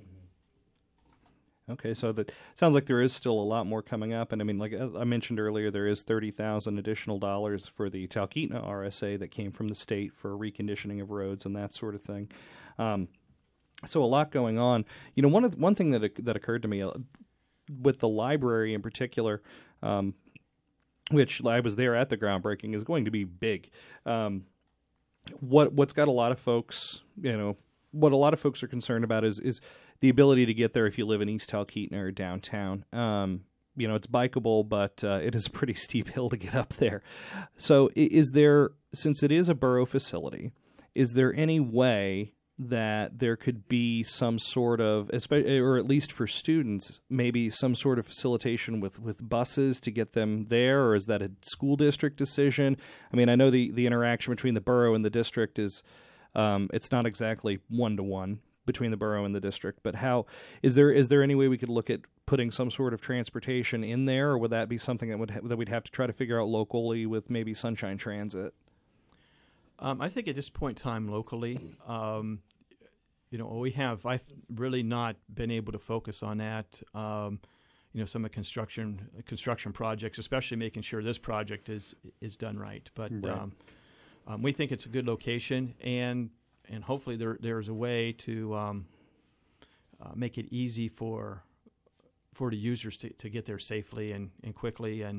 Okay, so that sounds like there is still a lot more coming up, and I mean, like I mentioned earlier, there is thirty thousand additional dollars for the Talkeetna R S A that came from the state for reconditioning of roads and that sort of thing. Um, so a lot going on. You know, one of the, one thing that that occurred to me uh, with the library in particular, um, which I was there at the groundbreaking, is going to be big. Um, what what's got a lot of folks, you know, what a lot of folks are concerned about is is the ability to get there if you live in East Talkeetna or downtown. Um, you know, it's bikeable, but uh, it is a pretty steep hill to get up there. So is there, since it is a borough facility, is there any way that there could be some sort of, or at least for students, maybe some sort of facilitation with, with buses to get them there, or is that a school district decision? I mean, I know the, the interaction between the borough and the district is, um, it's not exactly one-to-one between the borough and the district, but how is there is there any way we could look at putting some sort of transportation in there, or would that be something that would ha- that we'd have to try to figure out locally with maybe Sunshine Transit? Um, I think at this point in time, locally, um, you know, we have I've really not been able to focus on that. Um, you know, some of the construction construction projects, especially making sure this project is is done right. But right. Um, um, we think it's a good location, and and hopefully there there's a way to um, uh, make it easy for for the users to, to get there safely and, and quickly, and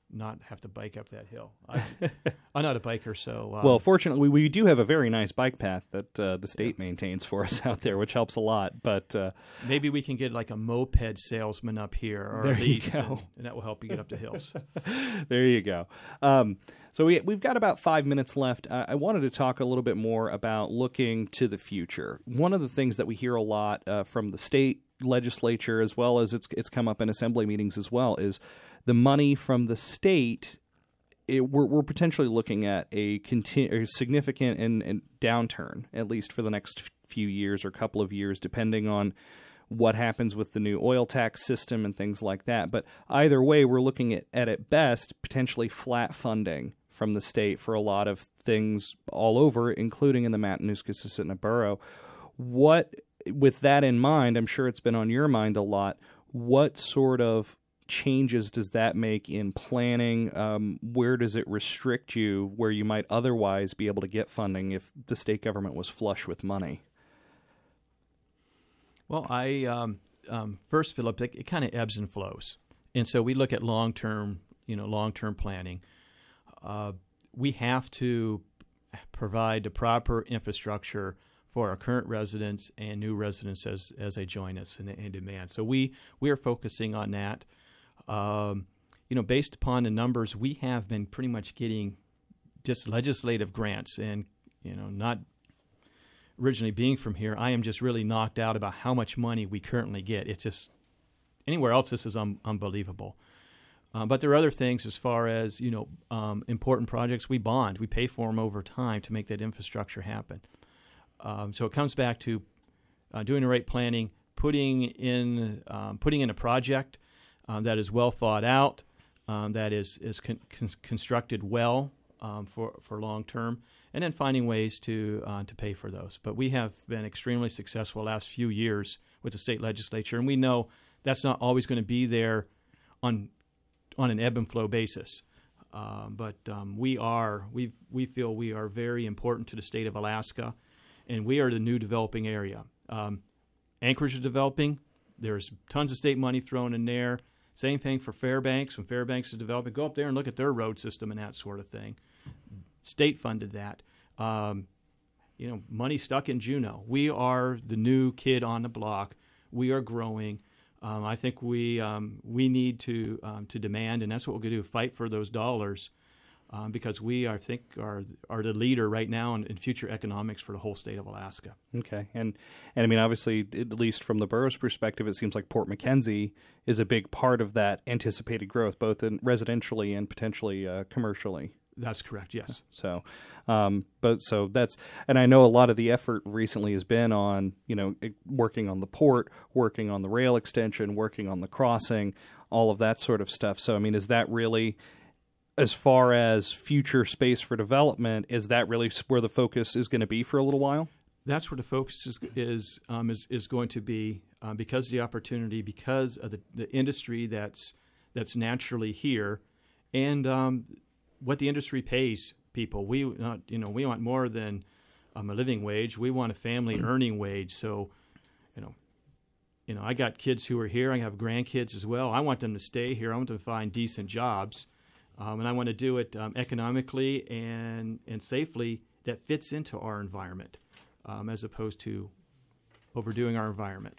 not have to bike up that hill. I, I'm not a biker, so um, well, fortunately, we, we do have a very nice bike path that uh, the state yeah. maintains for us out there, which helps a lot. But uh, maybe we can get like a moped salesman up here, or there at least, you go. And, and that will help you get up the hills. There you go. Um, so we we've got about five minutes left. Uh, I wanted to talk a little bit more about looking to the future. One of the things that we hear a lot uh, from the state legislature, as well as it's it's come up in assembly meetings as well, is the money from the state. It, we're, we're potentially looking at a, continu- a significant and, and downturn, at least for the next few years or couple of years, depending on what happens with the new oil tax system and things like that. But either way, we're looking at, at at best, potentially flat funding from the state for a lot of things all over, including in the Matanuska-Susitna Borough. What, with that in mind, I'm sure it's been on your mind a lot, what sort of changes does that make in planning? Um, where does it restrict you where you might otherwise be able to get funding if the state government was flush with money? Well, I um, um, first, Philip, it, it kind of ebbs and flows, and so we look at long-term, you know, long-term planning. Uh, we have to provide the proper infrastructure for our current residents and new residents as as they join us in, in demand. So we we are focusing on that. Um, you know, based upon the numbers, we have been pretty much getting just legislative grants, and you know, not originally being from here, I am just really knocked out about how much money we currently get. It's just anywhere else, this is un- unbelievable. Uh, but there are other things as far as, you know, um, important projects. We bond, we pay for them over time to make that infrastructure happen. Um, so it comes back to uh, doing the right planning, putting in um, putting in a project um, that is well thought out, um, that is is con- con- constructed well um, for for long term, and then finding ways to uh, to pay for those. But we have been extremely successful the last few years with the state legislature, and we know that's not always going to be there on on an ebb and flow basis. Uh, but um, we are we we feel we are very important to the state of Alaska, and we are the new developing area. Um, Anchorage is developing. There's tons of state money thrown in there. Same thing for Fairbanks. When Fairbanks is developing, go up there and look at their road system and that sort of thing. State funded that. Um, you know, money stuck in Juneau. We are the new kid on the block. We are growing. Um, I think we um, we need to um, to demand, and that's what we're going to do, fight for those dollars, um, because we, I think, are are the leader right now in, in future economics for the whole state of Alaska. Okay, and and I mean, obviously, at least from the borough's perspective, it seems like Port McKenzie is a big part of that anticipated growth, both in residentially and potentially uh, commercially. That's correct. Yes. So, um, but so that's, and I know a lot of the effort recently has been on, you know, working on the port, working on the rail extension, working on the crossing, all of that sort of stuff. So, I mean, is that really, as far as future space for development, is that really where the focus is going to be for a little while? That's where the focus is is um, is, is going to be um, because of the opportunity, because of the, the industry that's that's naturally here, and um, what the industry pays people. We not, you know, we want more than um, a living wage. We want a family earning wage. So, you know, you know, I got kids who are here. I have grandkids as well. I want them to stay here. I want them to find decent jobs, um, and I want to do it um, economically and and safely that fits into our environment, um, as opposed to overdoing our environment.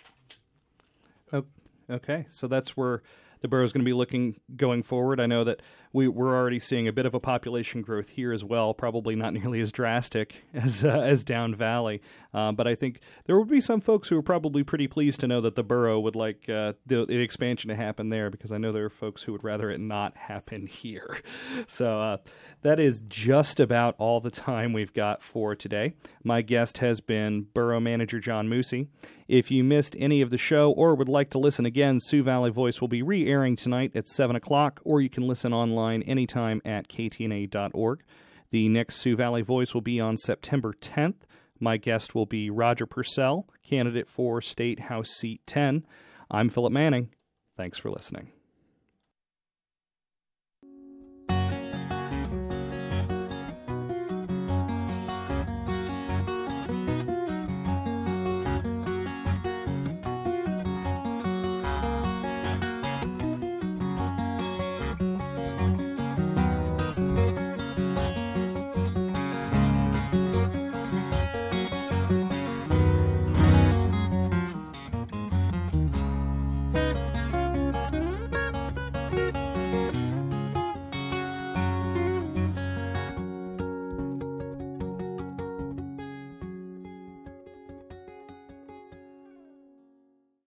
Okay, so that's where the borough is going to be looking going forward. I know that we, we're already seeing a bit of a population growth here as well, probably not nearly as drastic as uh, as down valley. Uh, but I think there would be some folks who are probably pretty pleased to know that the borough would like uh, the, the expansion to happen there, because I know there are folks who would rather it not happen here. So uh, that is just about all the time we've got for today. My guest has been Borough Manager John Moosey. If you missed any of the show or would like to listen again, Sioux Valley Voice will be re-airing tonight at seven o'clock, or you can listen online anytime at k t n a dot org. The next Sioux Valley Voice will be on September tenth. My guest will be Roger Purcell, candidate for State House Seat ten. I'm Philip Manning. Thanks for listening.